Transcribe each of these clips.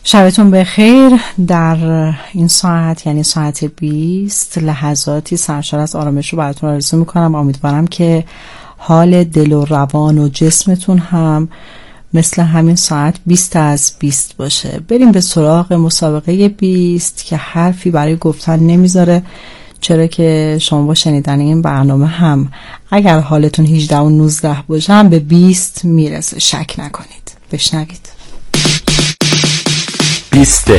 شبتون بخیر. در این ساعت یعنی ساعت 20 لحظاتی سرشار از آرامش رو براتون آرزو میکنم. امیدوارم که حال دل و روان و جسمتون هم مثل همین ساعت 20 از 20 باشه. بریم به سراغ مسابقه 20 که حرفی برای گفتن نمیذاره، چرا که شما با شنیدن این برنامه هم اگر حالتون 18 و 19 باشه هم به 20 میرسه. شک نکنید. بشنوید. 20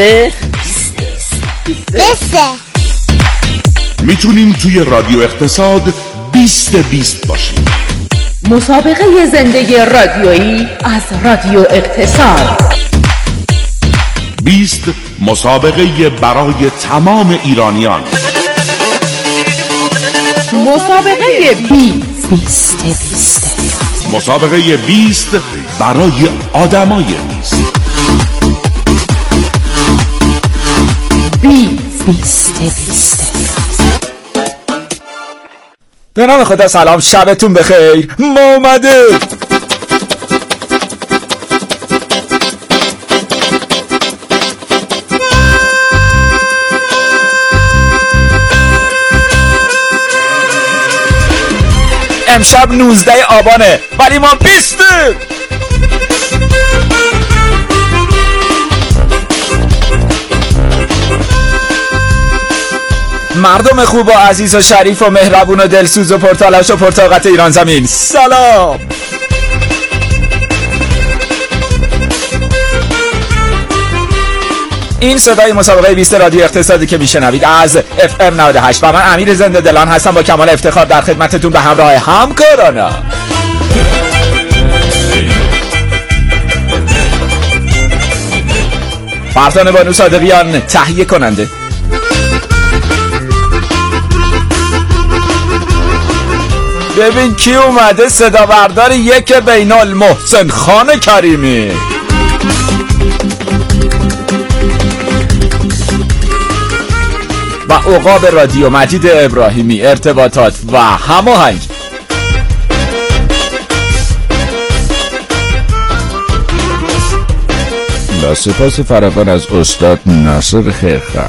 میتونیم توی رادیو اقتصاد 20 باشیم. مسابقه زندگی رادیویی از رادیو اقتصاد. 20 مسابقه برای تمام ایرانیان. مسابقه 20 مسابقه 20 برای آدمای 20. به نام خدا. سلام، شبتون بخیر. ما اومده امشب 19 آبانه ولی ما 20. مردم خوب و عزیز و شریف و مهربون و دلسوز و پرتلاش و پرطاقت ایران زمین، سلام. این صدای مسابقه 20 رادیو اقتصادی که میشنوید از FM 98 و من امیر زنده دلان هستم با کمال افتخار در خدمتتون به همراه همکارانم. فرزانه بانو صادقیان تهیه کننده، ببین کی اومده، صدا بردار یک بینال محسن خان کریمی و عقاب رادیو مجید ابراهیمی ارتباطات و هماهنگ. با سپاس فراوان از استاد ناصر خیرخان.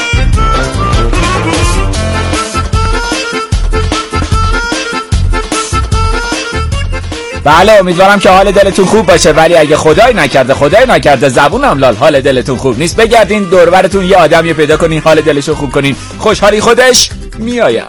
بله، امیدوارم که حال دلتون خوب باشه، ولی اگه خدای نکرده زبونم لال حال دلتون خوب نیست، بگردین دور براتون یه آدمی پیدا کنین حال دلشو خوب کنین، خوشحالی خودش میآید.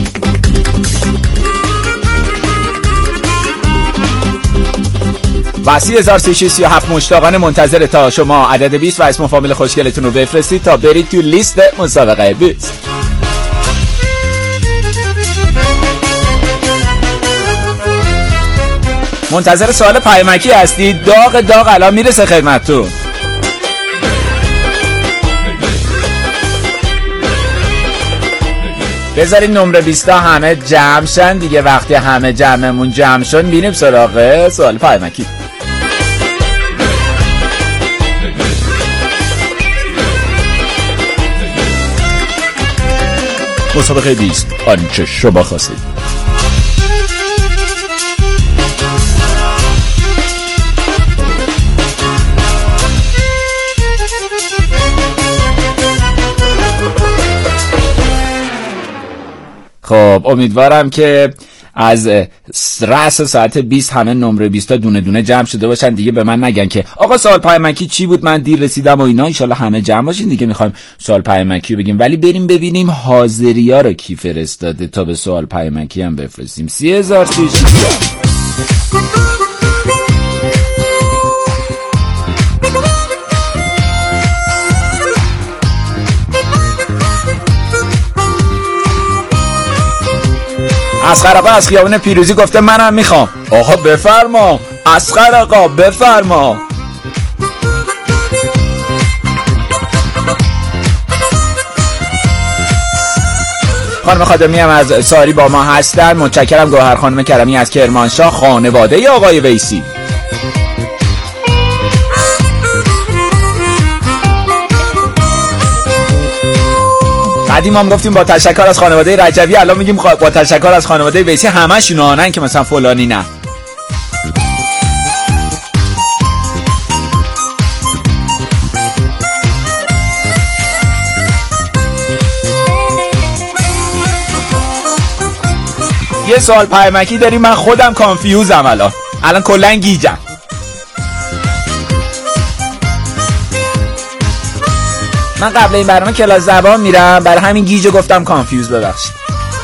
وسی 1337 مشتاقانه منتظر تا شما عدد 20 و اسم و فامیل خوشگلتون رو بفرستید تا برید تو لیست مسابقه 20. منتظر سوال پیامکی هستید؟ داغ الان میرسه خدمتتون. بذارین نمره 20 همه جمع شن دیگه. وقتی همه جمعمون جمع شن میریم سراغ سوال پیامکی. مسابقه 20 آنچه شما خواستید. خب امیدوارم که از رأس ساعت 20 همه نمره 20 تا دونه دونه جمع شده باشن دیگه. به من نگن که آقا سوال پیامکی چی بود، من دیر رسیدم و اینا. ان شاءالله همه جمع باشین دیگه. میخوایم سوال پیامکی بگیم، ولی بریم ببینیم حاضریا رو کی فرستاده تا به سوال پیامکی هم بفرستیم. 30000 اصغر آقا از خیابون پیروزی گفته منم میخوام. آقا بفرما اصغر آقا بفرما. خانم خادمی هم از ساری با ما هستن. متشکرم. گوهر خانم کرمی از کرمانشاه، خانواده آقای ویسی. قدیم هم گفتیم با تشکر از خانواده رجوی، الان میگیم با تشکر از خانواده ویسی. همشون آنن که مثلا فلانی نه. یه سوال پیامکی داریم، من خودم کانفیوزم الان کلا گیجم. من قبل این برنامه کلاس زبان میرم، برای همین گیجو گفتم کانفیوز، ببخشید.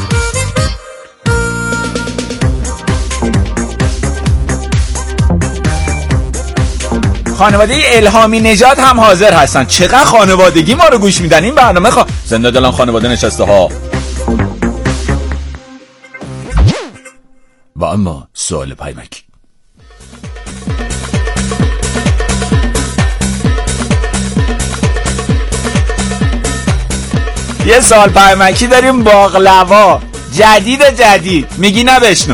خانواده الهامی نژاد هم حاضر هستن. چقدر خانوادگی ما رو گوش میدن این برنامه. زنده دلم خانواده نشسته ها. و اما سوال پیامکی. یه سوال پیامکی داریم، باقلوا جدید میگی نه بشنو.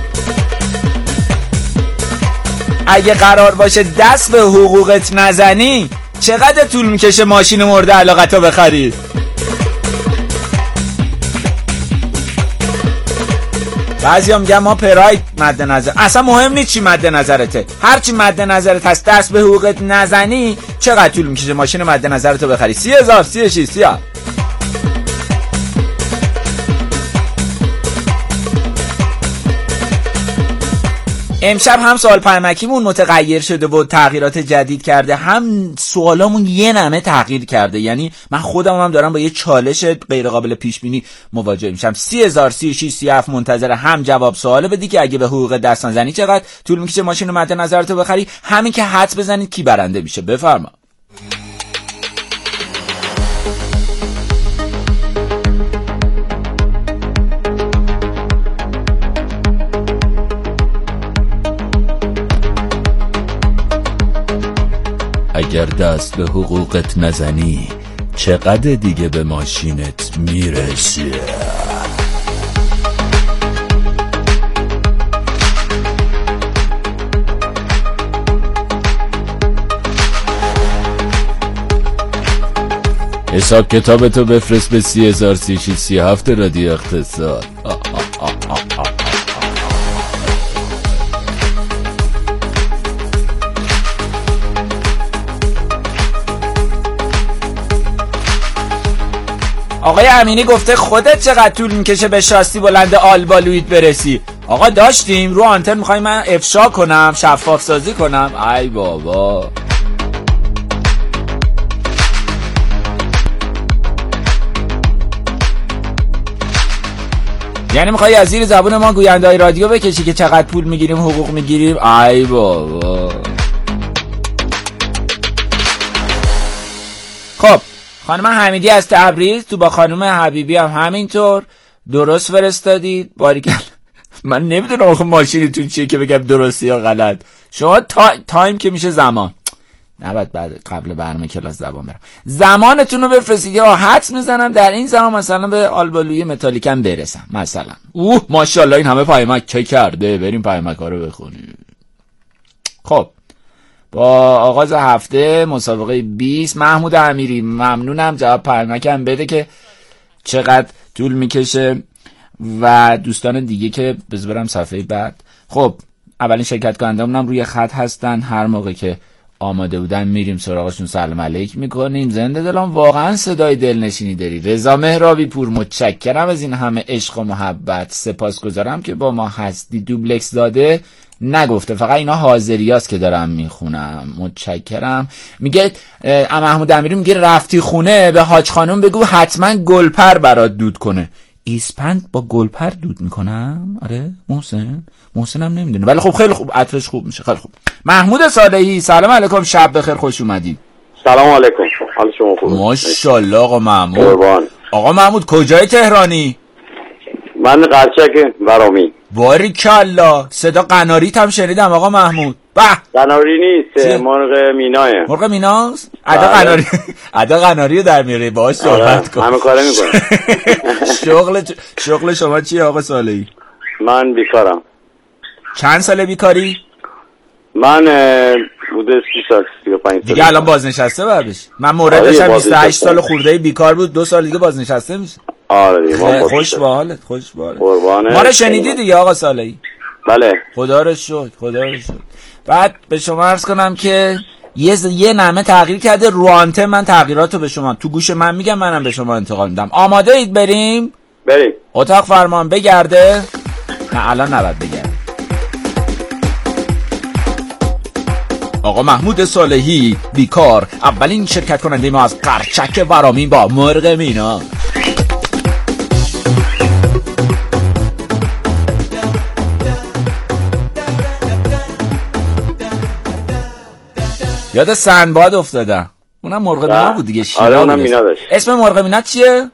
اگه قرار باشه دست به حقوقت نزنی چقدر طول میکشه ماشین مورد علاقتو بخری؟ بعضی هم میگن ما پراید مد نظر، اصلا مهم نیست چی مد نظرته، هر چی مد نظرت هست دست به حقوقت نزنی چقدر طول میکشه ماشین مد نظرتو بخری؟ 30,000 36 30. امشب هم سوال پیامکیمون متغیر شده و تغییرات جدید کرده، هم سوالامون یه نمه تغییر کرده. یعنی من خودم هم دارم با یه چالش غیر قابل پیش بینی مواجه میشم. 30,000 36 37 منتظر هم جواب سوال بدی که اگه به حقوق دست نزنی چقدر طول میکشه ماشین رو مد نظرتو بخری، همین که حدس بزنید کی برنده میشه. بفرما. اگر دست به حقوقت نزنی چقدر دیگه به ماشینت میرسی؟ حساب کتابتو بفرست به 30,000 36 37 رادیو اقتصاد. آقای امینی گفته خودت چقدر طول میکشه به شاسی بلند آلبالویت برسی؟ آقا داشتیم رو آنتن، میخوای من افشا کنم، شفاف سازی کنم؟ ای بابا. یعنی میخوای از زیر زبون ما گوینده‌های رادیو بکشی که چقدر پول میگیریم، حقوق میگیریم؟ ای بابا. خب خانم حمیدی از تبریز تو با خانم حبیبی هم همینطور درست فرستادید. باریکلا. من نمیدونم آخه ماشینتون چیه که بگم درستی یا غلط. شما تایم که میشه زمان، نباید بعد قبل برنامه کلاس زبان برم، زمانتون رو بفرستید یا حدس میزنم در این زمان مثلا به آلبالوی متالیکم برسم مثلا. ماشاءالله این همه پیامک چه کرده، بریم پیامک‌ها رو بخونیم. خب با آغاز هفته مسابقه 20 محمود امیری، ممنونم جواب پیامکم بده که چقدر طول میکشه و دوستان دیگه که بذارم صفحه بعد. خب اولین شرکت کننده‌مونم روی خط هستن، هر موقع که آماده بودن میریم سراغشون، سلام علیک میکنیم. زنده دلم واقعا صدای دلنشینی داری. رضا مهرابی پور، متشکرم از این همه عشق و محبت، سپاسگزارم که با ما هستی. دوبلکس داده نگفته، فقط اینا حاضریاست که دارم میخونم، متشکرم. میگه محمود امیری میگه رفتی خونه به حاج خانم بگو حتما گلپر برات دود کنه. ایسپند با گلپر دود میکنم؟ آره محسن هم نمیدونه، ولی خب خیلی خوب، عطرش خوب میشه. خیلی خوب. محمود صالحی، سلام علیکم، شب بخیر، خوش اومدید. سلام علیکم، حال شما خوبه؟ ماشاءالله آقا محمود. قربان. آقا محمود کجای تهرانی؟ من قرچک برامی. باریکالله. صدا قناریت هم شنیدم آقا محمود. به قناری نیست، مرغ میناه. مرغ میناست؟ ادا قناری رو در میاره، باهاش صحبت کن. همه کاره میکنه. شغل شما چیه آقا صالحی؟ من بیکارم. چند ساله بیکاری؟ من بوده 30 سال 35 سال دیگه. الان بازنشسته باید بشی. من مورد داشتم 28 سال خورده بیکار بود، 2 سال دیگه بازنشسته میشه. آره خوش به حالت، خوش به حالت. قربانه. ما رو شنیدی دیگه آقا صالحی؟ بله خدا رو شکر، خدا رو شکر. بعد به شما عرض کنم که یه نمه تغییر کرده رو آنتن، من تغییراتو به شما تو گوش من میگم، منم به شما انتقال میدم. آماده اید بریم؟ بریم. اتاق فرمان بگرده. نه الان نباید بگردی. آقا محمود صالحی بیکار، اولین شرکت کننده ما از قرچک ورامین با مرغ مینا. یاد سنباد افتادم، اونم مرغ مینا بود دیگه. آره اونم مینا داشت. اسم مرغ مینا چیه؟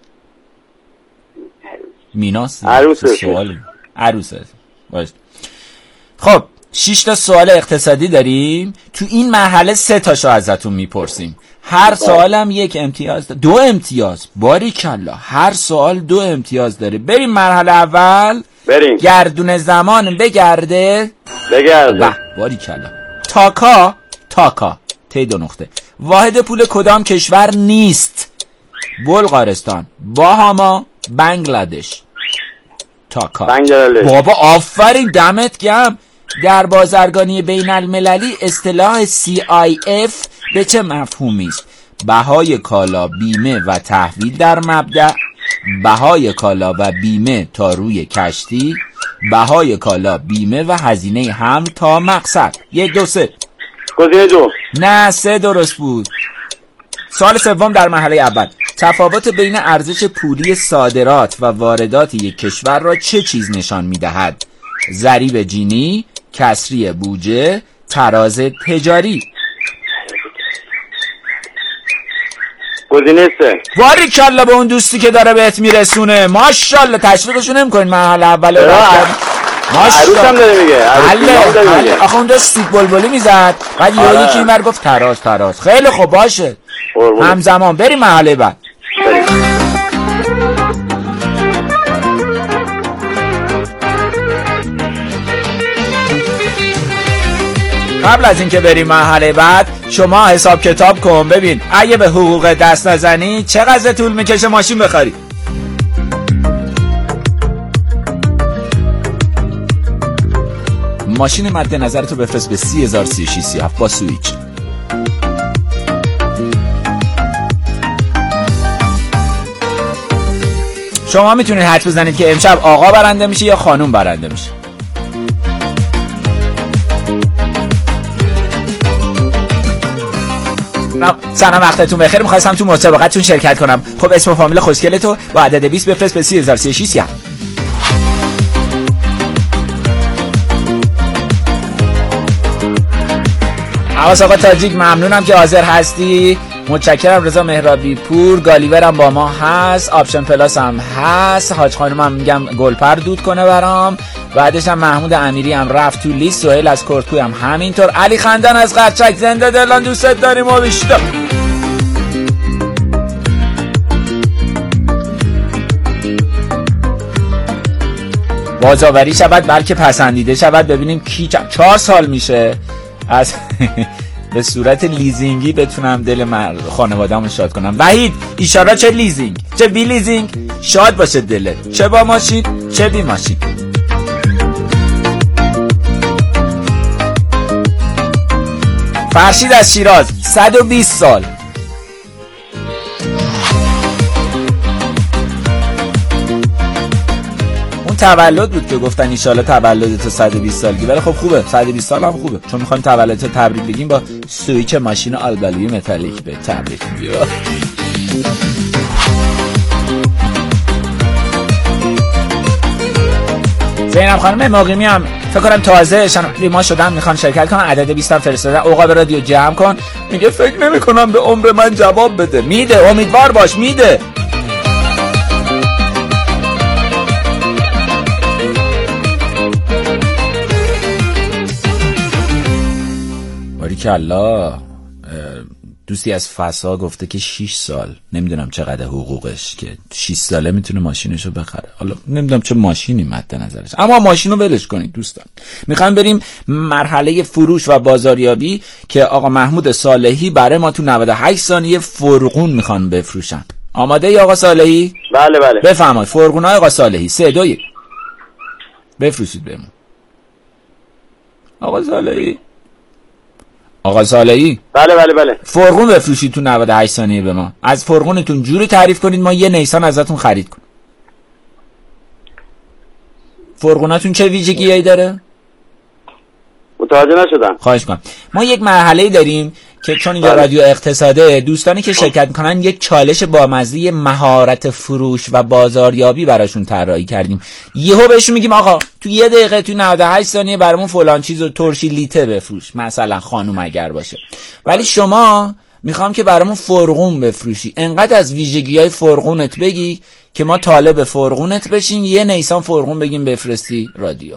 میناست. عروسه. باشه. خب 6 تا سوال اقتصادی داریم. تو این مرحله 3 تاشو ازتون میپرسیم. هر سوالم 1 امتیاز 2 امتیاز. باریکلا، هر سوال 2 امتیاز داره. بریم مرحله اول. بریم. گردون زمان بگرده. باریکلا. تاکا تی 2 نقطه. واحد پول کدام کشور نیست؟ بلغارستان، باهاما، بنگلادش. تاکا. بابا آفرین، دمت گرم. در بازرگانی بین المللی اصطلاح CIF به چه مفهومی است؟ بهای کالا، بیمه و تحویل در مبدأ، بهای کالا و بیمه تا روی کشتی، بهای کالا، بیمه و هزینه حمل تا مقصد. 1 2 3. گزینه 2. نه 3 درست بود. سوال سوم در مرحله اول. تفاوت بین ارزش پولی صادرات و واردات یک کشور را چه چیز نشان می‌دهد؟ ضریب جینی، کسری بودجه، تراز تجاری. گزینه 3. باریکلا به اون دوستی که داره بهت میرسونه. ماشاءالله. تشویقشون نمی‌کنین مرحله اول رو؟ عروسم داره میگه. حله. آخه اون داشت سیک بلبلی میزد، بعد یکی اینور گفت تراز. خیلی خوب باشه. همزمان بریم مرحله بعد. قبل از اینکه بریم مرحله بعد شما حساب کتاب کن ببین اگه به حقوق دست نزنی چقدر طول میکشه ماشین بخری. ماشین مد نظرتو بفرست به 3003637 با سویچ. شما میتونید حدس بزنید که امشب آقا برنده میشه یا خانوم برنده میشه. سلام، وقتتون بخیر. می‌خواستم تو مسابقتون شرکت کنم. خب اسم و فامیل خوشگلتو با عدد 20 بفرست به 3003637. عباس آقا تاجیک ممنونم که حاضر هستی. متشکرم. رضا مهرابی پور، گالیورم با ما هست، آپشن پلاس هم هست. حاج خانومم میگم گلپر دود کنه برام. بعدش هم محمود امیری هم رفت تو لیست. سهیل از کرکوی هم همینطور. علی خندان از قرچک، زنده دلان دوست داریم و بیشتر. بازآوری شود بلکه پسندیده شود. ببینیم کی 4 سال میشه از به صورت لیزینگی بتونم دل خانواده‌مو شاد کنم. وحید ایشارا چه لیزینگ چه بی لیزینگ، شاد باشه دلت، چه با ماشین چه بی ماشین. فرشید از شیراز، 120 سال. اون تولد بود که گفتن ایشالا تولدت 120 سالگی، ولی خب خوبه 120 سال هم خوبه، چون میخوایم تولدت تبریک بگیم با سویچ ماشین آلبالی متالیک به تبریک میگیم. زینب خانم مقیمی هم فکر کنم تازه ریما شدن میخوان شرکت کنن. عدد 20 هم فرستادن. اوقاب رادیو جمع کن. میگه فکر نمی کنم به عمر من جواب بده. میده، امیدوار باش، میده. باریکالله. دوستی از فسا گفته که 6 سال، نمیدونم چقدر حقوقش که 6 ساله میتونه ماشینشو بخره. حالا نمیدونم چه ماشینی مد نظرش، اما ماشینو ولش کنید دوستان. میخوام بریم مرحله فروش و بازاریابی که آقا محمود صالحی برای ما تو 98 ثانیه فرغون میخوان بفروشن. آماده ای آقا صالحی؟ بله بله. بفرمایید. فرغونای آقا صالحی 3 2 1 بفروشید بهمون. آقا صالحی. آقا صالحی. بله بله بله. فرغون بفروشید تو 98 ثانیه به ما. از فرغونتون جوری تعریف کنید ما یه نیسان ازتون خرید کنیم. فرغوناتون چه ویژگیایی داره؟ متوجه نشدم. خواهش می‌کنم. ما یک مرحله‌ای داریم که چون اینجا رادیو اقتصاده، دوستانی که شرکت میکنن یک چالش بامزه مهارت فروش و بازاریابی براشون طراحی کردیم. یهو بهشون میگیم آقا تو 1 دقیقه تو 98 ثانیه برامون فلان چیزو ترشی لیته بفروش، مثلا خانم اگر باشه. ولی شما میخوام که برامون فرغون بفروشی، انقدر از ویژگی‌های فرغونت بگی که ما طالب فرغونت بشیم، یه نیسان فرغون بگیم بفرستی رادیو.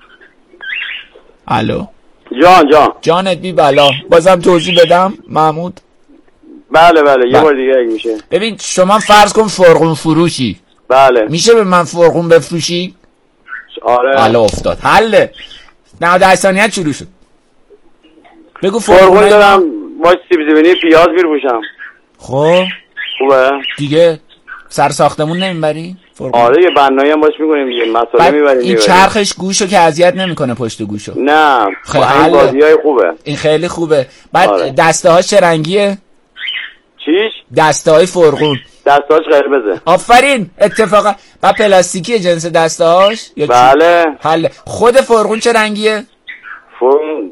الو جانت بی بلا. بازم توضیح بدم محمود؟ بله یه بار دیگه اگه میشه. ببین شما فرض کن فرغون فروشی. بله. میشه به من فرغون بفروشی؟ آره. حالا افتاد. حله. 98 ثانیه شروع شد. بگو فرغون دارم با سیب زمینی پیاز میفروشم. خب خوبه؟ دیگه سر ساختمون نمیبری؟ آره یه بنایی هم باش میکنیم دیگه، مساله میبریم. این چرخش گوشو که اذیت نمیکنه پشت گوشو؟ نه این بازیای خوبه. این خیلی خوبه. بعد آره. دسته هاش چه رنگیه؟ چیش؟ دسته های فرغون. دسته هاش قرمزه. آفرین. اتفاقا بعد پلاستیکی جنس دسته هاش؟ بله. حله. خود فرغون چه رنگیه؟ فرغون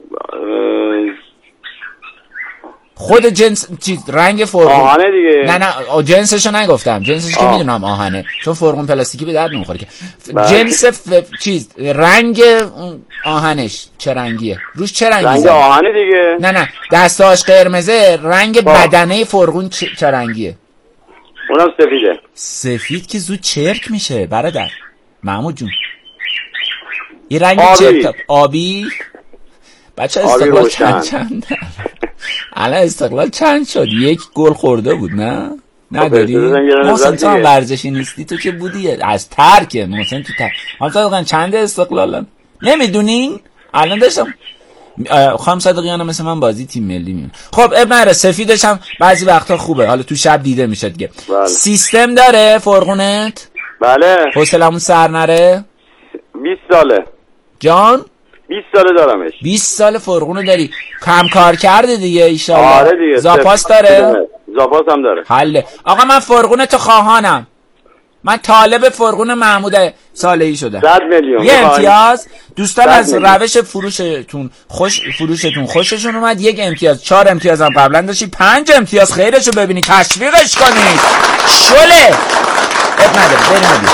خود جنس چیز رنگ فرغون آهنه دیگه. نه جنسشو نگفتم. جنسش که میدونم آهنه، چون فرغون پلاستیکی به درد نمیخوره که. جنس چیز رنگ آهنش چه رنگیه؟ روش چه رنگی؟ رنگ آهنه دیگه. نه دستاش قرمزه. رنگ بدنه فرغون چه رنگیه؟ اونم سفیده. سفید که زود چرک میشه برادر محمود جون. یه رنگ چرک آبی. بچه استقلال چند الان استقلال چند شد؟ 1 گل خورده بود نه نداری؟ محسن تو هم ورزشی نیستی، تو که بودی از ترک محسن تو ترک. حالا چند استقلالن نمیدونین؟ الان داشتم خانم صادقیان مثل من بازی تیم ملی میون. خب اب نره. سفیدش هم بعضی وقتا خوبه، حالا تو شب دیده میشه دیگه. بله. سیستم داره فرغونت؟ بله. حوصلمون سر نره. 20 ساله جان 20 ساله دارمش. 20 سال فرغونو داری. کم کار کرده دیگه ایشالله. آره دیگه. زاپاس داره؟ زاپاس هم داره. حله. آقا من فرغونتو خواهانم. من طالب فرغون محمود صالحی شدم. 100 میلیون. یه امتیاز. دوستان از روش فروشتون خوششون اومد. 1 امتیاز. 4 امتیاز هم قبلا داشتی. 5 امتیاز خیرشو ببینی تشویقش کنید. شله اب نداره. بریم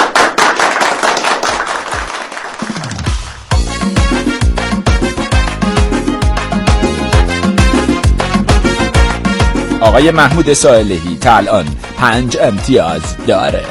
آقای محمود صالحی تا الان 5 امتیاز داره.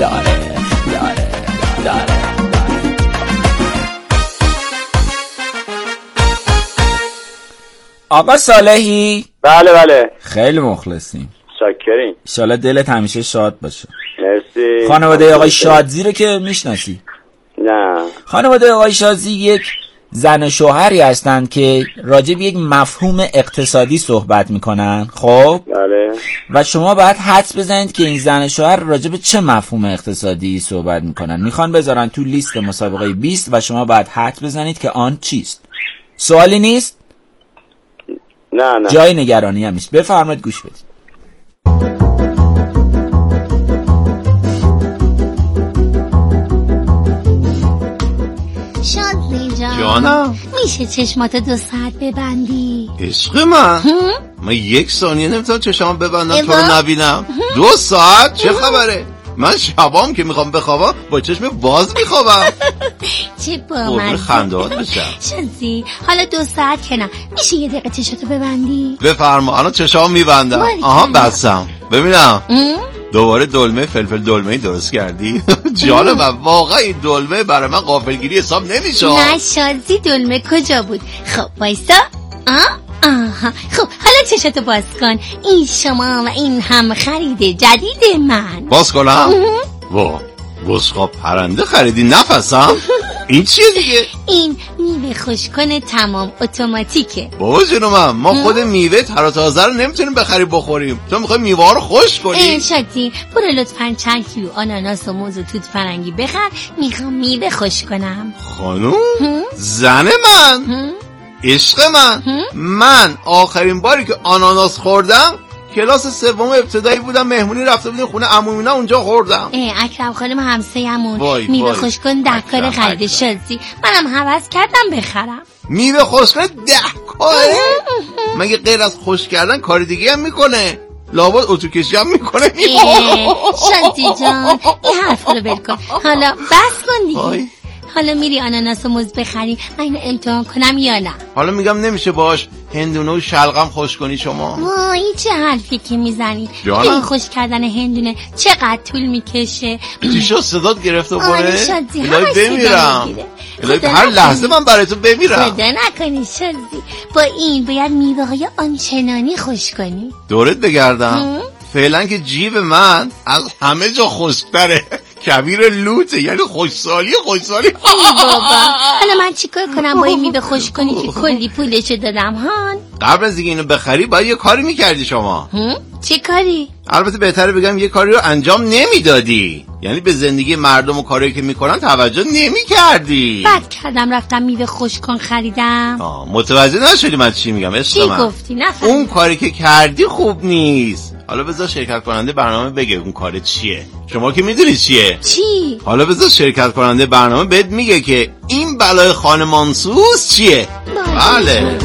آقا صالحی. بله خیلی مخلصیم. شاکرین. انشالله دلت همیشه شاد باشه. مرسی. خانواده آقای شادزی رو که میشناسی؟ نه. خانواده آقای شادزی یک زن شوهری هستند که راجع به یک مفهوم اقتصادی صحبت میکنن. خب بله. و شما باید حدس بزنید که این زن شوهر راجع به چه مفهوم اقتصادی صحبت میکنن. میخوان بذارن تو لیست مسابقه 20 و شما باید حدس بزنید که آن چیست. سوالی نیست؟ نه. جای نگرانی هم نیست. بفرمایید گوش بدید. جانم میشه چشماتو 2 ساعت ببندی؟ عشق من من 1 ثانیه نمیتونم چشمام ببندم تو رو نبینم. 2 ساعت چه خبره؟ من شبام که میخوام بخوابم با چشم باز میخوابم. چه بامزه. خندهات بشم شازی حالا 2 ساعت که نه، میشه 1 دقیقه چشاتو ببندی؟ بفرما. الان چشام میبندم. آها بستم. ببینم دوباره دلمه فلفل دلمه درست کردی؟ جالبه واقعا. این دلمه برای من غافلگیری حساب نمیشه. نه شازی دلمه کجا بود؟ خب وایسا. آها خب حالا چشاتو باز کن. این شما و این هم خرید جدید من. باز کنم؟ وا بسخاب پرنده خریدی نفسم؟ این چیه دیگه؟ این میوه خوشکن تمام اتوماتیکه. بابا جونم ما خود میوه تر و تازه رو نمیتونیم بخریم بخوریم. تو میخوای میوه ها رو خوش کنی؟ شادی برو لطفاً چند کیلو آناناس و موز و توت فرنگی بخر. میخوام میوه خوش کنم. خانوم زن من عشق من من آخرین باری که آناناس خوردم کلاس سوم ابتدایی بودم، مهمونی رفته بودیم خونه عمومینا، اونجا خوردم. اکرم خانم همسایه‌مون میوه خوشکن 10 کاره خریده شازی، منم هوس کردم بخرم. میوه خوشکن 10 کاره؟ مگه غیر از خوش کردن کار دیگه هم میکنه؟ لابد اتوکشی هم میکنه. شازی جان این حرف رو بل کن، حالا بس کن دیگه. حالا میری آناناس و موز بخری، من اینو امتحان کنم یا نه؟ حالا میگم نمیشه باش هندونه و شلغم خوش کنی شما؟ وای چه حرفی که میزنی؟ این خوش کردن هندونه چقدر طول میکشه؟ چی شد صدات گرفت و آره شازی همش بمیرم هر لحظه من برای تو بمیرم. خدا نکنی شازی، با این باید میوه های آنچنانی خوش کنی. دورت بگردم فعلا که جیب من از همه جا خشک‌تره، کبیر لوته، یعنی خوشسالی. ای بابا حالا من چیکار کنم با این میوه خوش کنی که کلی پولشو دادم هان؟ قبل از اینکه اینو بخری باید یه کاری میکردی شما. چه کاری؟ البته بهتره بگم یه کاری رو انجام نمیدادی، یعنی به زندگی مردم و کاری که میکنن توجه نمیکردی. بد کردم رفتم میوه خوش کن خریدم. متوجه نشدی من چی میگم؟ چی گفتی؟ نفهم. اون کاری که کردی خوب نیست. حالا بذار شرکت کننده برنامه بگه اون کار چیه. شما که میدونی چیه. چی؟ حالا بذار شرکت کننده برنامه بهت میگه که این بلای خانه مانسوس چیه. بله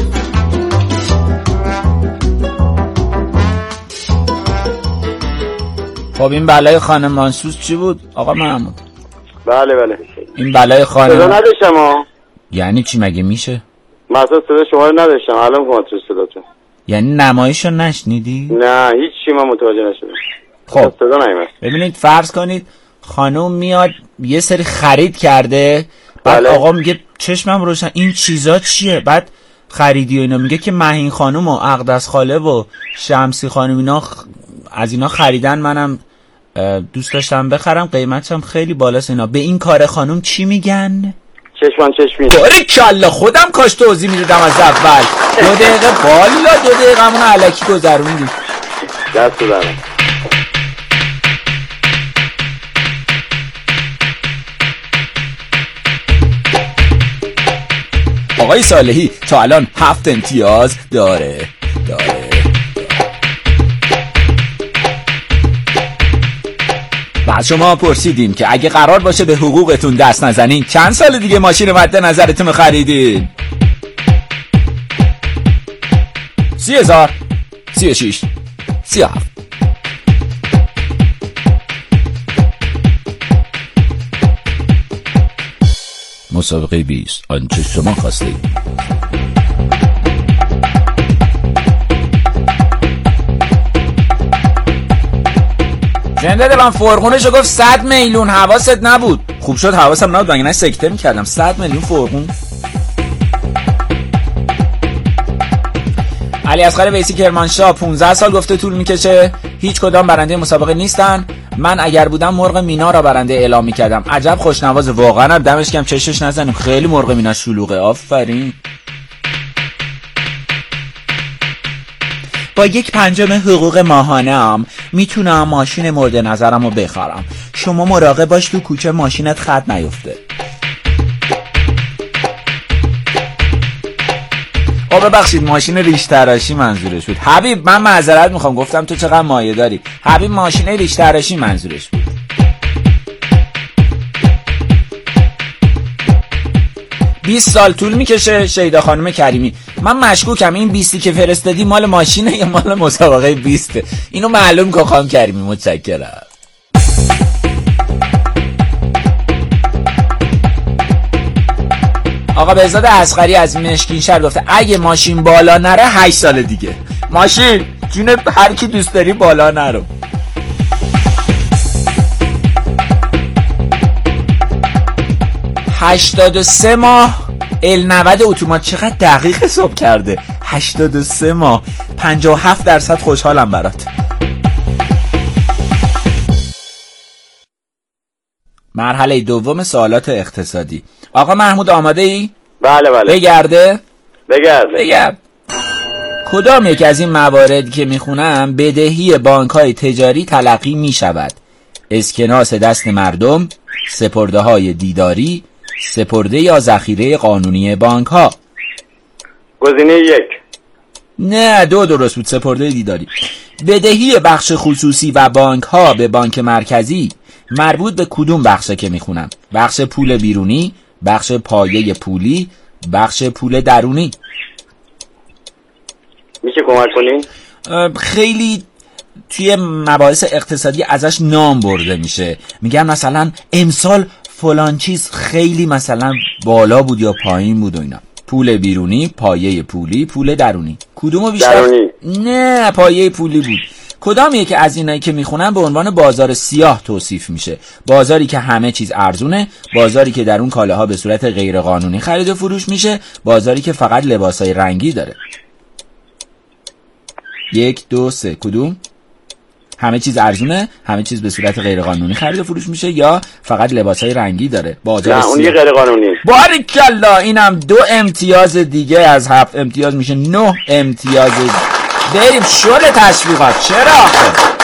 خب این بلای خانه مانسوس چی بود آقا محمود؟ بله این بلای خانه صدا نداشتم. یعنی چی مگه میشه؟ مثلا صدا شما رو نداشتم، الان کنترل صداتون. یعنی نمایشو نشنیدی؟ نه هیچ چی من متوجه نشدم. خب صدا نمیاد. ببینید فرض کنید خانم میاد یه سری خرید کرده، بعد آقا میگه چشمم روشن این چیزا چیه؟ بعد خریدی و اینا میگه که مهین خانم و اقدس خاله و شمسی خانم اینا از اینا خریدن، منم دوست داشتم بخرم، قیمتش هم خیلی بالاست اینا. به این کار خانم چی میگن؟ چشمی. باره کلا خودم کاش توضیح میدادم از اول. 2 دقیقه بالا 2 دقیقه همون علکی گذروندیم. دست دارم. آقای صالحی تا الان 7 امتیاز داره. و از شما پرسیدیم که اگه قرار باشه به حقوقتون دست نزنین چند سال دیگه ماشین مد نظرتون رو خریدین؟ 30,000 36 37. مسابقه 20 آنچه شما خواستید. زنده دلم فرغونشو گفت 100 میلیون، حواست نبود. خوب شد حواسم نبود، وگرنه سکته میکردم. 100 میلیون فرغون. علی اصغر ویسی کرمانشاه 15 سال گفته طول میکشه، هیچ کدام برنده مسابقه نیستن. من اگر بودم مرغ مینا را برنده اعلام میکردم. عجب خوشنواز واقعا، دمش گرم، چشش نزنیم، خیلی مرغ مینا شلوغه. آفرین. با 1/5 حقوق ماهانه‌ام میتونم ماشین مورد نظرم رو بخرم. شما مراقب باش تو کوچه ماشینت خط نیفته. ببخشید ماشین ریش تراشی منظورش بود. حبیب من معذرت میخوام، گفتم تو چقدر مایه داری. حبیب ماشین ریش تراشی منظورش بود. « 20 سال طول میکشه. شیدا خانم کریمی من مشکوکم این 20 که فرستادی مال ماشینه یا مال مسابقه 20؟ اینو معلوم کن خانم کریمی. متشکرم. آقا بهزاد اصغری از مشکین شهر گفته اگه ماشین بالا نره 8 سال دیگه. ماشین جون هر کی دوست داری بالا نرو. « 83 ماه L90 اتومات. چقدر دقیق حساب کرده. 83 ماه 57% خوشحالم برات. مرحله دوم سوالات اقتصادی. آقا محمود آماده ای؟ بله. بگرد. بگرد. کدام یک از این مواردی که میخونم بدهی بانک‌های تجاری تلقی میشود؟ اسکناس دست مردم، سپرده های دیداری، سپرده یا ذخیره قانونی بانک ها. گزینه 1. نه 2 درست بود. سپرده دیداری. بدهی بخش خصوصی و بانک ها به بانک مرکزی مربوط به کدوم بخشه که میخونم؟ بخش پول بیرونی، بخش پایه پولی، بخش پول درونی. میشه کمک کنین؟ خیلی توی مباحث اقتصادی ازش نام برده میشه، میگن مثلا امسال فلان چیز خیلی مثلا بالا بود یا پایین بود و اینا. پول بیرونی، پایه پولی، پول درونی. کدومو بیشتر؟ درونی. نه پایه پولی بود. کدام یکی از اینایی که میخونن به عنوان بازار سیاه توصیف میشه؟ بازاری که همه چیز ارزونه، بازاری که در اون کالاها به صورت غیر قانونی خرید و فروش میشه، بازاری که فقط لباسای رنگی داره. 1 2 3 کدوم؟ همه چیز ارزونه، همه چیز به صورت غیر قانونی خرید و فروش میشه، یا فقط لباسای رنگی داره؟ بازار نه اون یه غیر قانونی. باریکلا. اینم 2 امتیاز دیگه از 7 امتیاز میشه 9 امتیاز. بریم شل تشویقات. چرا آخه؟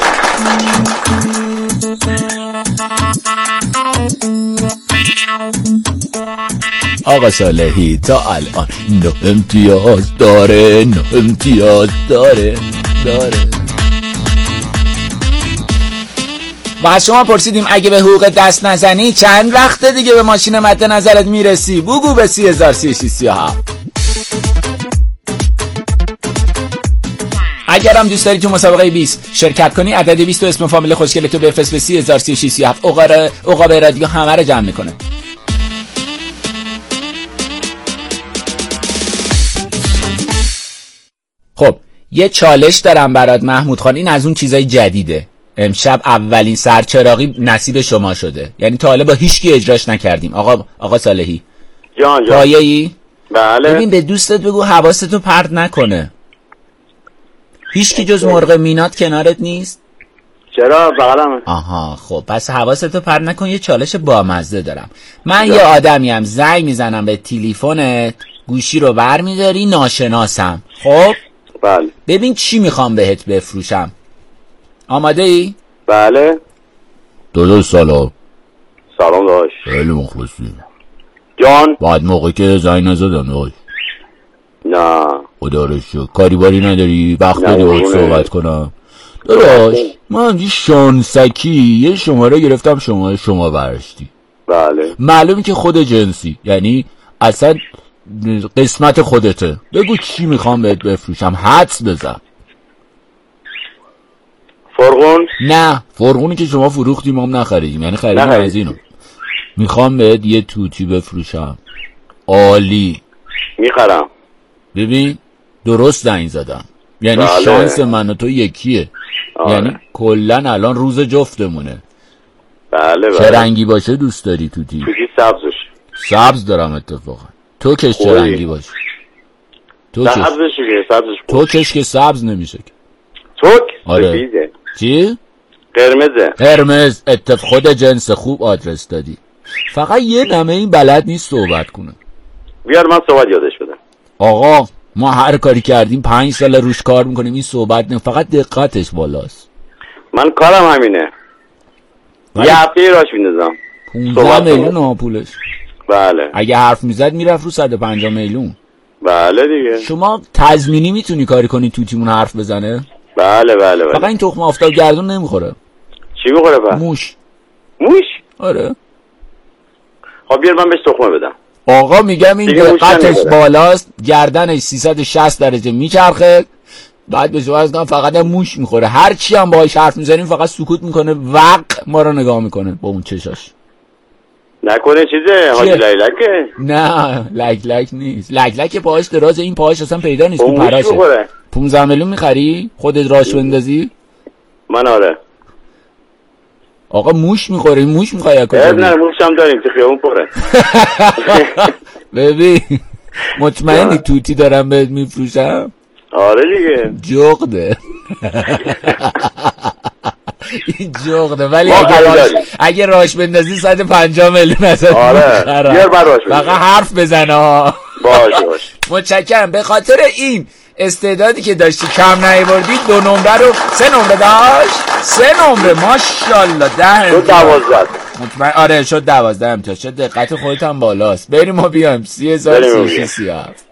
آقا صالحی تا الان 9 امتیاز داره، 9 امتیاز داره. با شما پرسیدیم اگه به حقوق دست نزنی چند وقته دیگه به ماشین مد نظرت میرسی؟ بگو به 30637. اگرم دوست داری تو مسابقه 20 شرکت کنی، عدد 20 و اسم فامیل خوشگل تو بفرست به 30637. عقاب رادیو همه رو جمع میکنه. خب یه چالش دارم برات محمود خان. این از اون چیزای جدیده. امشب اولین سرچراغی نصیب شما شده، یعنی تا حالا با هیچکی اجراش نکردیم. آقا صالحی جان پایه‌ای؟ بله. ببین به دوستت بگو حواستو پرت نکنه. هیچکی جز مرغ مینات کنارت نیست؟ چرا بغلمه. آها خب پس حواستو پرت نکن. یه چالش بامزه دارم. من یه آدمیم، زنگ میزنم به تلفنت، گوشی رو برمیداری، ناشناسم. خب بله. ببین چی میخوام بهت بفروشم. آماده ای؟ بله. سلام. سلام داشت. خیلی مخلصی. جان. بعد موقعی که زنگ نزدن داشت. نه. خدا رو شکر. کاری باری نداری؟ وقت داری باید صحبت کنم. داداش من یه شانسکی یه شماره گرفتم، شما برشتی. بله. معلومه که خود جنسی، یعنی اصلا قسمت خودته. بگو چی میخوام بهت بفروشم، حدس بزن. فرغون؟ نه فرغونی که شما فروختیم هم نخریدیم، یعنی خریدیم از اینو. میخوام بهت یه توتی بفروشم عالی. میخرم. ببین درست زنگ زدم، یعنی بله. شانس من و تو یکیه. یعنی کلن الان روز جفتمونه. بله. چه رنگی باشه دوست داری توتی؟ توتی سبزش. سبز دارم اتفاقا. تو کش چه رنگی باشه؟ سبزش. تو کش که سبز نمیشه که. توک؟ آره. سفیده. چی؟ قرمز. خود جنس خوب آدرس دادی. فقط یه نمه این بلد نیست صحبت کنه. بیار من صحبت یادش بدم. آقا ما هر کاری کردیم 5 سال روش کار میکنیم، این صحبت نه، فقط دقتش بالاست. من کارم همینه. یه هفته راش میندازم. 15 میلیون پولش. بله. اگه حرف میزد میرفت رو 150 میلیون. بله دیگه. شما تضمینی میتونی کاری کنی توتیمون حرف بزنه؟ بله. فقط این تخم آفتاب گردون نمیخوره. چی میخوره پس؟ موش. آره. خب بیار من بهش تخمه بدم. آقا میگم این دقتش بالاست، گردنش 360 درجه میچرخه، بعد به شما فقط موش میخوره. هر چی هم باهاش حرف میزنیم فقط سکوت میکنه، ما رو نگاه میکنه با اون چشاش. نکنه چیزه حاجی لکلکه؟ نه لک نیست. لک پاهاش دراز، این پاهاش اصلا پیدا نیست تو پراشه. 15 میلیون میخری؟ خودت راش بندازی؟ من آره. آقا موش میخوره، موش میخوای یا کجا؟ نه موش هم داریم تو خیابون پره. ببین مطمئنی توتی دارم بهت میفروشم؟ آره دیگه. جغده. این جغده، ولی اگه راش بندازی 150 میلیون ازت. آره بیار بر راش فقط حرف بزن ها. باش. متشکرم. به خاطر این استعدادی که داشتی کم نیاوردی 2 نمره رو 3 نمره داشت. 3 نمره ماشاءالله. 10 شد 12. مطمئن آره شد 12 امتیاز. شد دقت خودت هم بالاست. بریم ما بیایم 30637.